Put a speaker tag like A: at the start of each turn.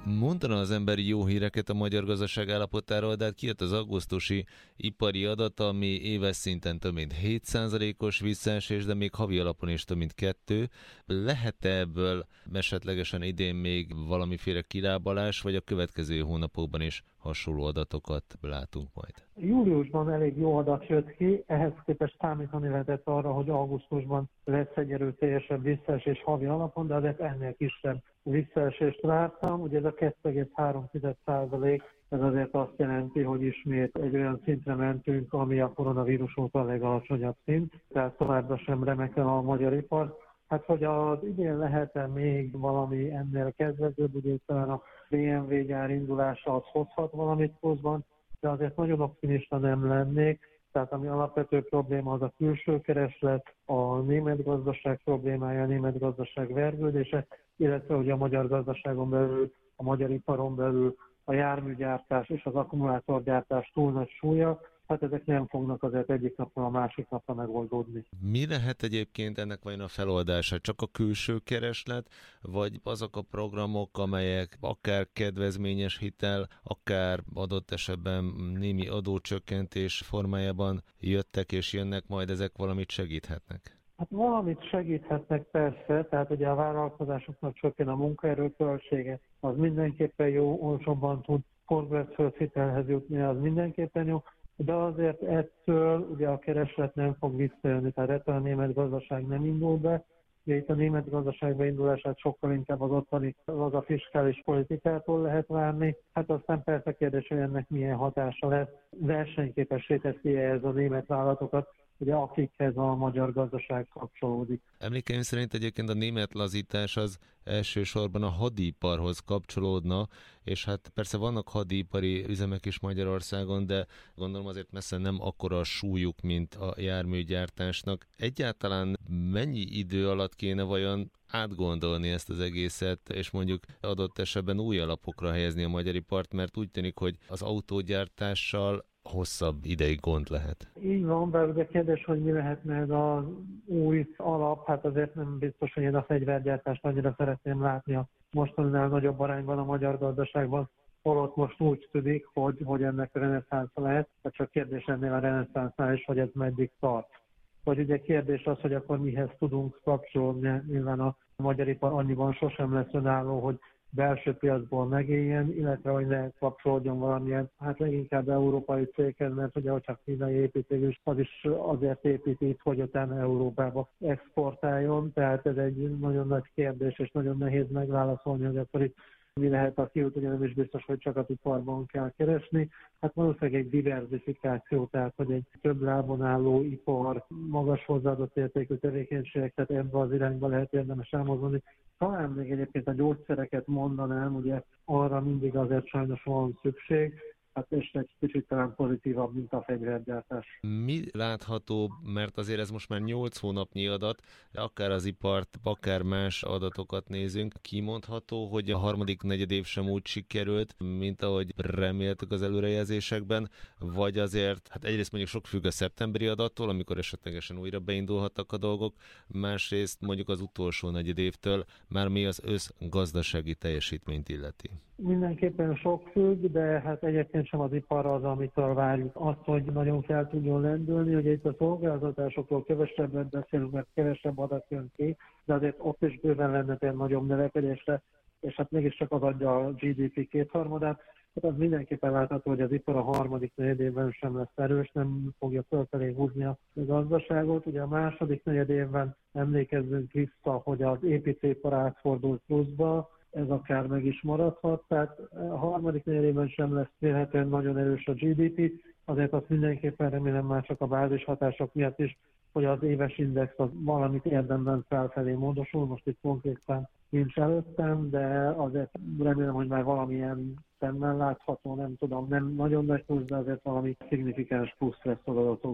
A: Mondana az ember jó híreket a magyar gazdaság állapotáról, de hát kijött az augusztusi ipari adat, ami éves szinten több mint 7%-os visszaesés, de még havi alapon is több mint 2. Lehet-e ebből esetlegesen idén még valamiféle kilábalás, vagy a következő hónapokban is hasonló adatokat látunk majd?
B: Júliusban elég jó adat jött ki, ehhez képest számítani lehetett arra, hogy augusztusban lesz egy erőteljesebb visszaesés havi alapon, de azért ennél kisebb visszaesést vártam. Ugye ez a 2,3%, ez azért azt jelenti, hogy ismét egy olyan szintre mentünk, ami a koronavírus óta a legalacsonyabb szint, tehát továbbra sem remekel a magyar ipar. Hát, hogy az idén lehet-e még valami ennél kezdetőbb, ugye talán a BMW gyár indulása az hozhat valamit pluszban, de azért nagyon optimista nem lennék. Tehát ami alapvető probléma az a külső kereslet, a német gazdaság problémája, a német gazdaság vergődése, illetve ugye a magyar gazdaságon belül, a magyar iparon belül a járműgyártás és az akkumulátorgyártás túl nagy súlya, hát ezek nem fognak azért egyik napról a másik napra megoldódni.
A: Mi lehet egyébként ennek vajon a feloldása? Csak a külső kereslet, vagy azok a programok, amelyek akár kedvezményes hitel, akár adott esetben némi adócsökkentés formájában jöttek és jönnek, majd ezek valamit segíthetnek?
B: Hát valamit segíthetnek persze, tehát ugye a vállalkozásoknak csökken a munkaerő költsége, az mindenképpen jó, olcsóbban tud kormányzati hitelhez jutni, az mindenképpen jó, de azért ettől ugye a kereslet nem fog visszajönni, tehát ettől a német gazdaság nem indul be. Ugye itt a német gazdaság beindulását sokkal inkább az ottani az a fiskális politikától lehet várni. Hát aztán persze kérdés, hogy ennek milyen hatása lesz. Versenyképessé teszi ez a német vállalatokat, ugye akikhez a magyar gazdaság kapcsolódik.
A: Emlékeim szerint egyébként a német lazítás az elsősorban a hadiparhoz kapcsolódna, és hát persze vannak hadipari üzemek is Magyarországon, de gondolom azért messze nem akkora a súlyuk, mint a járműgyártásnak. Egyáltalán mennyi idő alatt kéne vajon átgondolni ezt az egészet, és mondjuk adott esetben új alapokra helyezni a magyar ipart, mert úgy tűnik, hogy az autógyártással hosszabb ideig gond lehet.
B: Így van, bár ugye kérdés, hogy mi lehetne ez az új alap, hát azért nem biztos, hogy én a fegyvergyártást annyira szeretném látni a mostaninál nagyobb arányban a magyar gazdaságban, holott most úgy tűnik, hogy ennek a reneszánsza lehet, csak kérdés ennél a reneszánsznál is, hogy ez meddig tart. Vagy ugye kérdés az, hogy akkor mihez tudunk kapcsolódni, nyilván a magyar ipar annyiban sosem lesz önálló, hogy belső piacból megéljen, illetve hogy ne kapcsolódjon valamilyen, hát leginkább európai céghez, mert ugye, hogyha kínai építő, az is azért épít itt, hogy utána Európába exportáljon, tehát ez egy nagyon nagy kérdés, és nagyon nehéz megválaszolni, hogy akkor itt mi lehet a kiút, ugye nem is biztos, hogy csak az iparban kell keresni. Hát valószínűleg egy diversifikáció, tehát hogy egy több lábon álló ipar, magas hozzáadott értékű tevékenységek, tehát ebbe az irányba lehet érdemes elmozdulni. Talán még egyébként a gyógyszereket mondanám, ugye arra mindig azért sajnos van szükség, hát és egy kicsit talán pozitívabb, mint a fegyvergyártás.
A: Mi látható, mert azért ez most már 8 hónapnyi adat, de akár az ipart, akár más adatokat nézünk, kimondható, hogy a harmadik negyedév sem úgy sikerült, mint ahogy reméltük az előrejelzésekben, vagy azért, hát egyrészt mondjuk sok függ a szeptemberi adattól, amikor esetlegesen újra beindulhattak a dolgok, másrészt mondjuk az utolsó negyedévtől, már mi az összgazdasági teljesítményt illeti.
B: Mindenképpen sok függ, de hát egyébként sem az ipar az, amitől várjuk azt, hogy nagyon fel tudjon lendülni. Ugye itt a szolgáltatásokról kevesebbet beszélünk, mert kevesebb adat jön ki, de azért ott is bőven lenne egy nagyobb növekedésre, és hát mégiscsak az adja a GDP kétharmadát. Hát az mindenképpen látható, hogy az ipar a harmadik negyedévben sem lesz erős, nem fogja fölfelé húzni a gazdaságot. Ugye a második negyedévben emlékezzünk vissza, hogy az építőipar átfordult pluszba, ez akár meg is maradhat, tehát a harmadik negyedében sem lesz vélhetően nagyon erős a GDP, azért azt mindenképpen remélem már csak a bázis hatások miatt is, hogy az éves index az valamit érdemben felfelé módosul, most itt konkrétan nincs előttem, de azért remélem, hogy már valamilyen szemmel látható, nem tudom, nem nagyon nagy plusz, de azért valami szignifikáns plusz lesz az adatok.